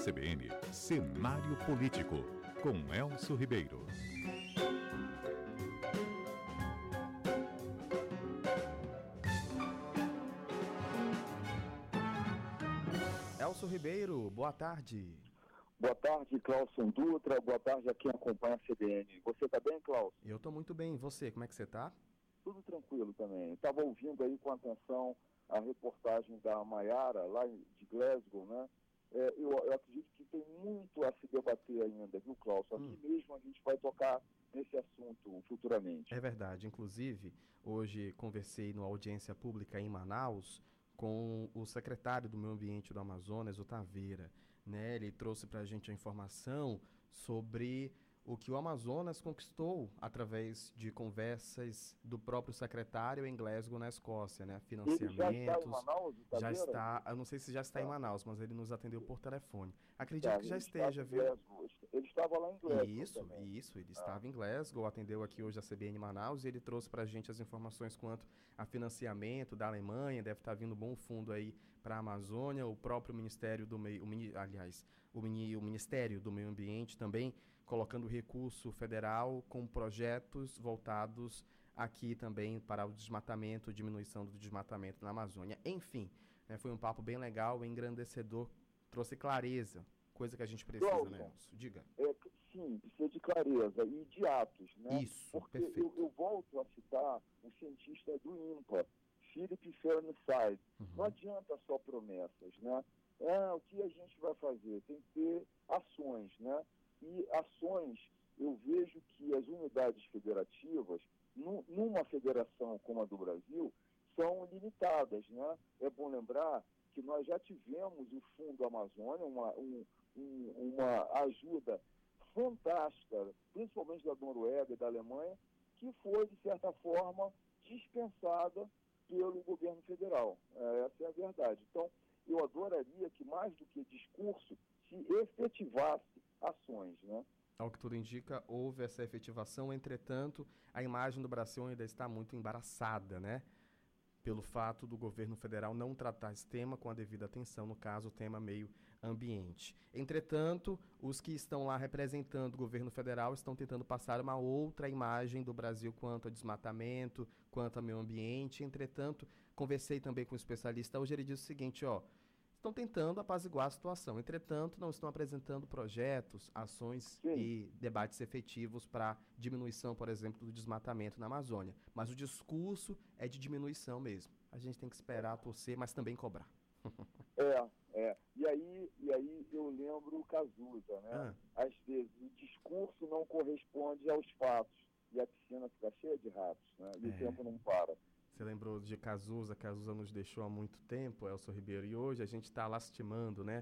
CBN, Cenário Político, com Elcio Ribeiro. Elcio Ribeiro, boa tarde. Boa tarde, Cláudio Dutra. Boa tarde a quem acompanha a CBN. Você está bem, Cláudio? Eu estou muito bem. E você, como é que você está? Tudo tranquilo também. Estava ouvindo aí com atenção a reportagem da Maiara, lá de Glasgow, né? Eu acredito que tem muito a se debater ainda, viu, Cláudio? Aqui mesmo a gente vai tocar nesse assunto futuramente. É verdade. Inclusive, hoje conversei numa audiência pública em Manaus com o secretário do Meio Ambiente do Amazonas, o Taveira, né? Ele trouxe para a gente a informação sobre o que o Amazonas conquistou através de conversas do próprio secretário em Glasgow, na Escócia, né? Financiamentos. Ele já está em Manaus, o Taveira? Já está, eu não sei se já está em Manaus, mas ele nos atendeu por telefone. Acredito que já ele esteja, viu? Ele estava lá em Glasgow. Isso, ele estava em Glasgow, atendeu aqui hoje a CBN Manaus e ele trouxe para a gente as informações quanto a financiamento da Alemanha, deve estar vindo bom fundo aí para a Amazônia, o próprio Ministério do Meio, o Ministério do Meio Ambiente também colocando recurso federal com projetos voltados aqui também para o desmatamento, diminuição do desmatamento na Amazônia. Enfim, né, foi um papo bem legal, engrandecedor, trouxe clareza, coisa que a gente precisa, né, Elcio? Diga. Sim, precisa de clareza e de atos, né? Isso, porque perfeito. Eu volto a citar um cientista do INPA, Philip Fernside. Não adianta só promessas, né? O que a gente vai fazer? Tem que ter ações, né? E ações, eu vejo que as unidades federativas, numa federação como a do Brasil, são limitadas, né? É bom lembrar que nós já tivemos o Fundo Amazônia, uma ajuda fantástica, principalmente da Noruega e da Alemanha, que foi, de certa forma, dispensada pelo governo federal. Essa é a verdade. Então, eu adoraria que, mais do que discurso, se efetivasse ações, né? Ao que tudo indica, houve essa efetivação, entretanto, a imagem do Brasil ainda está muito embaraçada, né? Pelo fato do governo federal não tratar esse tema com a devida atenção, no caso, o tema meio ambiente. Entretanto, os que estão lá representando o governo federal estão tentando passar uma outra imagem do Brasil quanto a desmatamento, quanto ao meio ambiente. Entretanto, conversei também com um especialista hoje, ele disse o seguinte, estão tentando apaziguar a situação, entretanto, não estão apresentando projetos, ações e debates efetivos para diminuição, por exemplo, do desmatamento na Amazônia. Mas o discurso é de diminuição mesmo. A gente tem que esperar, torcer, mas também cobrar. E aí eu lembro o Cazuza, né? Às vezes o discurso não corresponde aos fatos e a piscina fica cheia de ratos, né? E o tempo não para. Você lembrou de Cazuza nos deixou há muito tempo, Elcio Ribeiro, e hoje a gente está lastimando, né?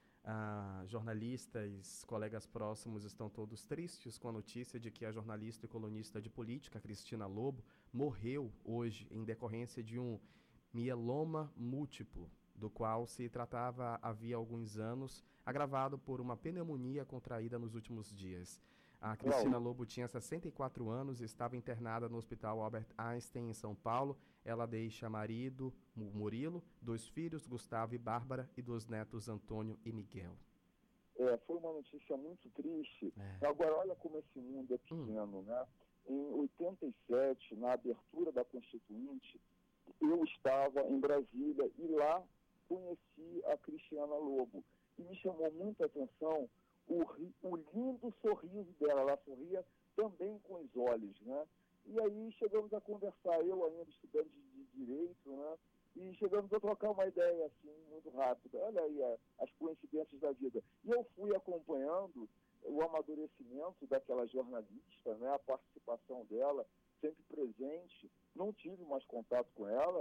Jornalistas, colegas próximos estão todos tristes com a notícia de que a jornalista e colunista de política, Cristina Lobo, morreu hoje em decorrência de um mieloma múltiplo, do qual se tratava havia alguns anos, agravado por uma pneumonia contraída nos últimos dias. A Cristina Lobo tinha 64 anos e estava internada no Hospital Albert Einstein, em São Paulo. Ela deixa marido, Murilo, 2 filhos, Gustavo e Bárbara, e 2 netos, Antônio e Miguel. Foi uma notícia muito triste. Agora, olha como esse mundo é pequeno, né? Em 87, na abertura da Constituinte, eu estava em Brasília e lá conheci a Cristina Lobo. E me chamou muita atenção o lindo sorriso dela. Ela sorria também com os olhos, né? E aí chegamos a conversar, eu ainda estudante de Direito, né? E chegamos a trocar uma ideia, assim, muito rápida. Olha aí as coincidências da vida. E eu fui acompanhando o amadurecimento daquela jornalista, né? A participação dela, sempre presente. Não tive mais contato com ela,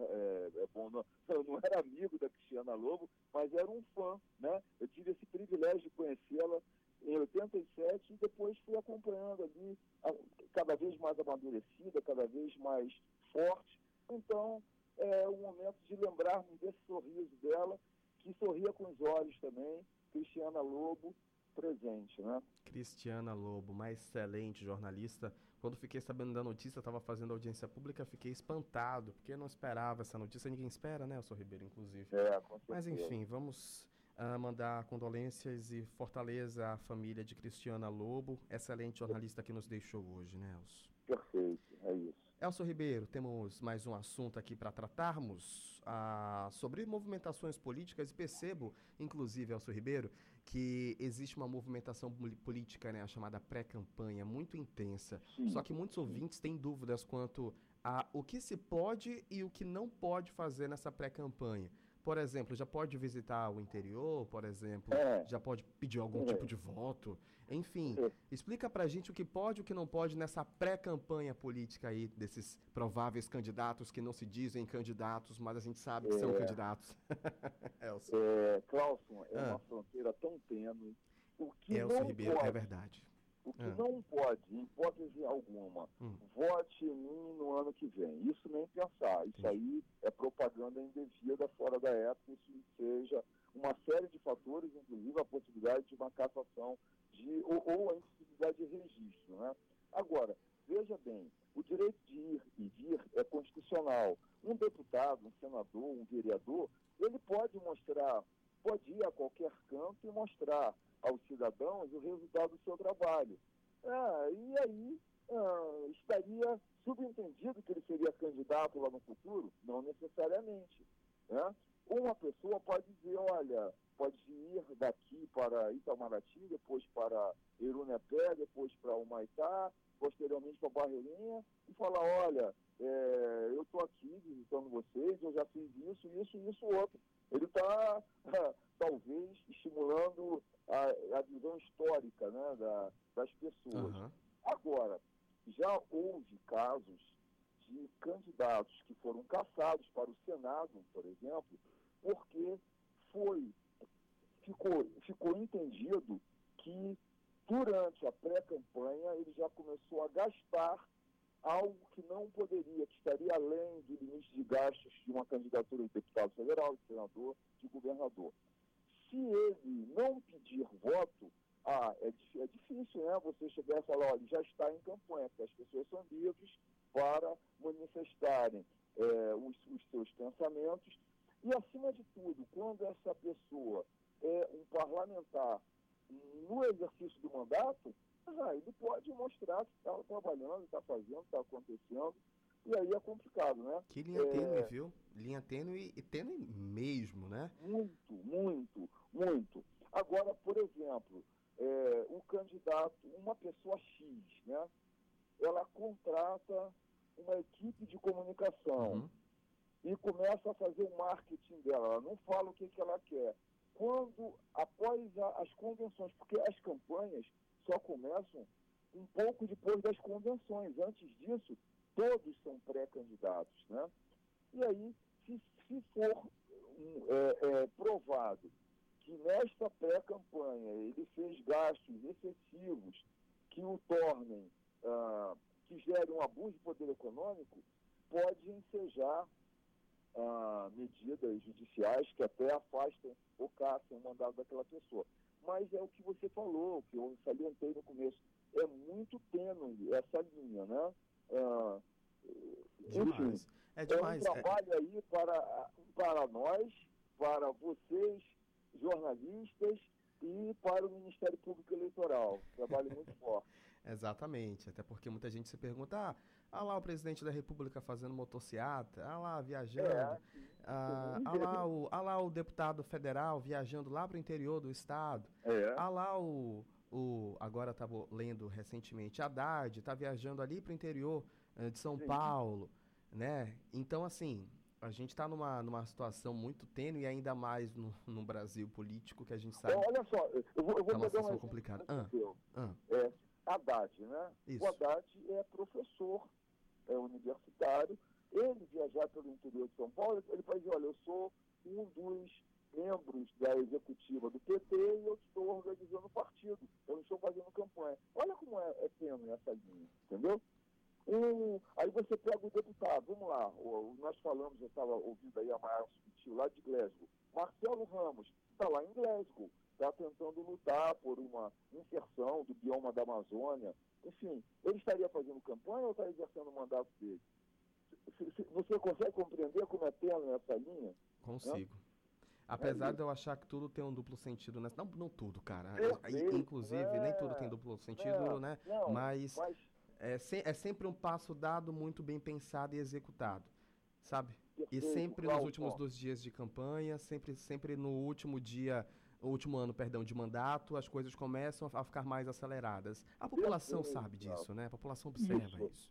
eu não era amigo da Cristina Lobo, mas era um fã, né? Eu tive esse privilégio de conhecê-la em 87 e depois fui acompanhando ali, cada vez mais amadurecida, cada vez mais forte. Então, é o momento de lembrarmos desse sorriso dela, que sorria com os olhos também, Cristina Lobo, presente, né? Cristina Lobo, uma excelente jornalista. Quando fiquei sabendo da notícia, estava fazendo audiência pública, fiquei espantado, porque eu não esperava essa notícia. Ninguém espera, né, Elcio Ribeiro, inclusive. Com certeza. Mas enfim, vamos mandar condolências e fortaleza à família de Cristiana Lobo, excelente jornalista que nos deixou hoje, né, Elcio? Perfeito, é isso. Elcio Ribeiro, temos mais um assunto aqui para tratarmos sobre movimentações políticas e percebo, inclusive, Elcio Ribeiro, que existe uma movimentação política, né, a chamada pré-campanha, muito intensa. Sim, só que muitos ouvintes têm dúvidas quanto a o que se pode e o que não pode fazer nessa pré-campanha. Por exemplo, já pode visitar o interior, por exemplo, já pode pedir algum tipo de voto. Enfim, explica pra gente o que pode e o que não pode nessa pré-campanha política aí, desses prováveis candidatos que não se dizem candidatos, mas a gente sabe que são candidatos. Elcio, uma fronteira tão tênue. O que Elcio não Ribeiro, pode, é verdade. O que não pode, em hipótese alguma, vote em mim no ano que vem. Isso nem pensar. Isso aí é propaganda indevida fora da época. Isso seja uma série de fatores, inclusive a possibilidade de uma cassação ou a impossibilidade de registro, né? Agora, veja bem, o direito de ir e vir é constitucional. Um deputado, um senador, um vereador, ele pode ir a qualquer canto e mostrar aos cidadãos o resultado do seu trabalho. E aí estaria subentendido que ele seria candidato lá no futuro? Não necessariamente, né? Uma pessoa pode dizer, olha, pode ir daqui para Itamaraty, depois para Erunepé, depois para Humaitá, posteriormente para Barreirinha, e falar, olha, eu estou aqui visitando vocês, eu já fiz isso, outro. Ele está, talvez, estimulando a visão histórica, né, das pessoas. Agora, já houve casos de candidatos que foram cassados para o Senado, por exemplo, porque ficou entendido que durante a pré-campanha ele já começou a gastar algo que não poderia, que estaria além do limite de gastos de uma candidatura de deputado federal, de senador, de governador. Se ele não pedir voto, é difícil, né? Você chegar e falar, olha, já está em campanha, porque as pessoas são livres para manifestarem os seus pensamentos. E, acima de tudo, quando essa pessoa é um parlamentar no exercício do mandato, ele pode mostrar que está trabalhando, está fazendo, está acontecendo, e aí é complicado, né? Que linha tênue, viu? Linha tênue e tênue mesmo, né? Muito. Agora, por exemplo, o candidato, uma pessoa X, né? Ela contrata uma equipe de comunicação e começa a fazer o marketing dela. Ela não fala o que ela quer. Após as convenções, porque as campanhas só começam um pouco depois das convenções. Antes disso, todos são pré-candidatos, né? E aí, se for provado que nesta pré-campanha ele fez gastos excessivos que o tornem, que gerem um abuso de poder econômico, pode ensejar medidas judiciais que até afastem ou caçam o mandato daquela pessoa. Mas é o que você falou, que eu salientei no começo, é muito tênue essa linha, né? Demais. Enfim, é um trabalho aí para nós, para vocês, jornalistas, e para o Ministério Público Eleitoral. Trabalho muito forte. Exatamente, até porque muita gente se pergunta, lá o presidente da República fazendo motociata, lá viajando, lá o deputado federal viajando lá para o interior do estado, lá agora estava lendo recentemente, Haddad está viajando ali para o interior de São Paulo, né? Então, assim, a gente está numa situação muito tênue e ainda mais no Brasil político, que a gente sabe. Olha só, eu vou pegar uma situação um complicada. Haddad, né? Isso. O Haddad é professor, universitário. Ele viajar pelo interior de São Paulo, ele pode dizer, olha, eu sou um dos membros da executiva do PT e eu estou organizando o partido. Eu não estou fazendo campanha. Olha como é tênue essa linha, entendeu? Aí você pega o deputado, vamos lá, nós falamos, eu estava ouvindo aí a Maior Sutil lá de Glasgow. Marcelo Ramos está lá em Glasgow, está tentando lutar por uma inserção do bioma da Amazônia. Enfim, ele estaria fazendo campanha ou está exercendo o mandato dele? Você consegue compreender como é tênue essa linha? Consigo. Né? Apesar de eu achar que tudo tem um duplo sentido, né? Não tudo, cara. Inclusive, nem tudo tem duplo sentido, né? Não, mas é sempre um passo dado, muito bem pensado e executado, sabe? E sempre nos últimos 2 dias de campanha, sempre no último dia, o último ano, perdão, de mandato, as coisas começam a ficar mais aceleradas. A população sabe disso, né? A população observa isso.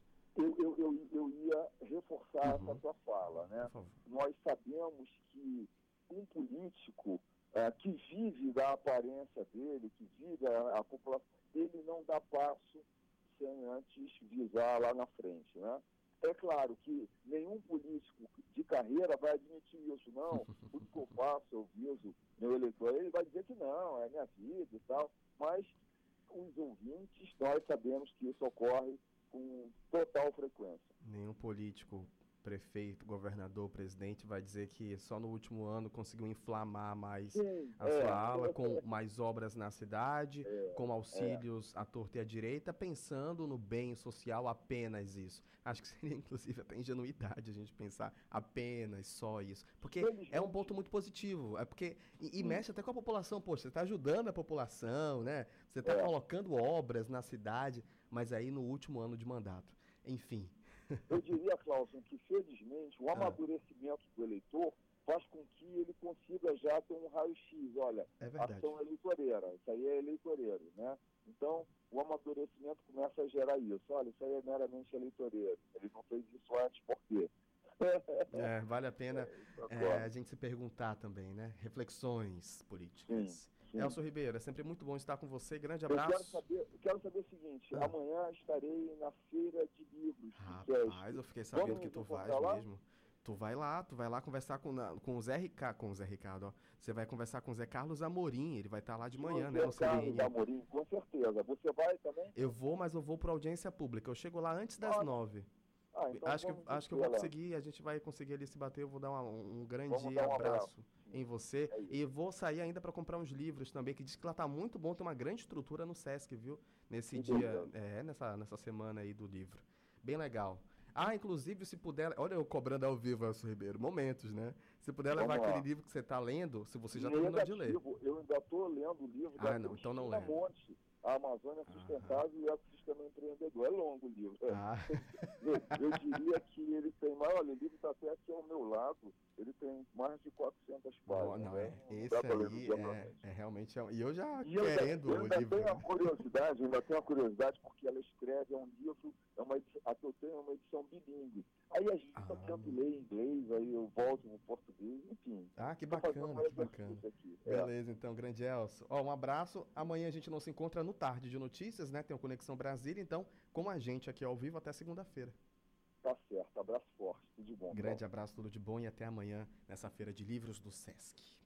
Eu ia reforçar essa sua fala, né? Nós sabemos que um político que vive da aparência dele, que vive a população, ele não dá passo sem antes visar lá na frente, né? É claro que nenhum político de carreira vai admitir isso, não. Tudo que eu faço, eu viso meu eleitor, ele vai dizer que não, é minha vida e tal. Mas os ouvintes, nós sabemos que isso ocorre com total frequência. Nenhum político, prefeito, governador, presidente vai dizer que só no último ano conseguiu inflamar mais a sua ala, com mais obras na cidade, com auxílios à torta e à direita, pensando no bem social, apenas isso. Acho que seria, inclusive, até ingenuidade a gente pensar apenas só isso. Porque é um ponto muito positivo. É porque, e mexe até com a população. Poxa, você está ajudando a população, né? Você está colocando obras na cidade, mas aí no último ano de mandato. Enfim. Eu diria, Cláudio, que felizmente o amadurecimento do eleitor faz com que ele consiga já ter um raio-x. Olha, ação eleitoreira, isso aí é eleitoreiro, né? Então, o amadurecimento começa a gerar isso. Olha, isso aí é meramente eleitoreiro. Ele não fez isso antes, por quê? Vale a pena a gente se perguntar também, né? Reflexões políticas. Sim. Elcio Ribeiro, é sempre muito bom estar com você. Grande abraço. Eu quero saber o seguinte, amanhã estarei na Feira de Livros. Rapaz, eu fiquei sabendo que tu vais mesmo. Tu vai lá conversar com o Zé Ricardo, ó. Você vai conversar com o Zé Carlos Amorim, ele vai estar lá de manhã, né, no CBN. Carlos Amorim, com certeza. Você vai também? Eu vou, mas eu vou para audiência pública. Eu chego lá antes das 9. Então acho que eu vou conseguir, a gente vai conseguir ali se bater. Eu vou dar um grande abraço em você. E vou sair ainda para comprar uns livros também, que diz que lá tá muito bom, tem uma grande estrutura no Sesc, viu? Nesse dia, nessa semana aí do livro. Bem legal. Inclusive, se puder... Olha eu cobrando ao vivo, Elcio Ribeiro. Momentos, né? Se puder levar aquele livro que você está lendo, se você já terminou de ler. Eu ainda estou lendo o livro da então não leva. Monte, A Amazônia Sustentável e o Ecossistema Empreendedor. É longo o livro. Eu diria que ele tem mais... Olha, o livro está até aqui ao meu lado. Ele tem mais de 400 páginas. Esse aí realmente... E eu já querendo o livro. Eu ainda tenho a curiosidade, porque ela escreve um livro, eu tenho uma edição bilíngue. Aí às vezes eu tento ler em inglês, aí eu volto no português, enfim. Que bacana, que bacana. Beleza, então, grande Elcio. Um abraço. Amanhã a gente não se encontra no Tarde de Notícias, né? Tem o Conexão Brasília, então, com a gente aqui ao vivo até segunda-feira. Tá certo, abraço forte, tudo de bom. Grande abraço, tudo de bom e até amanhã nessa Feira de Livros do Sesc.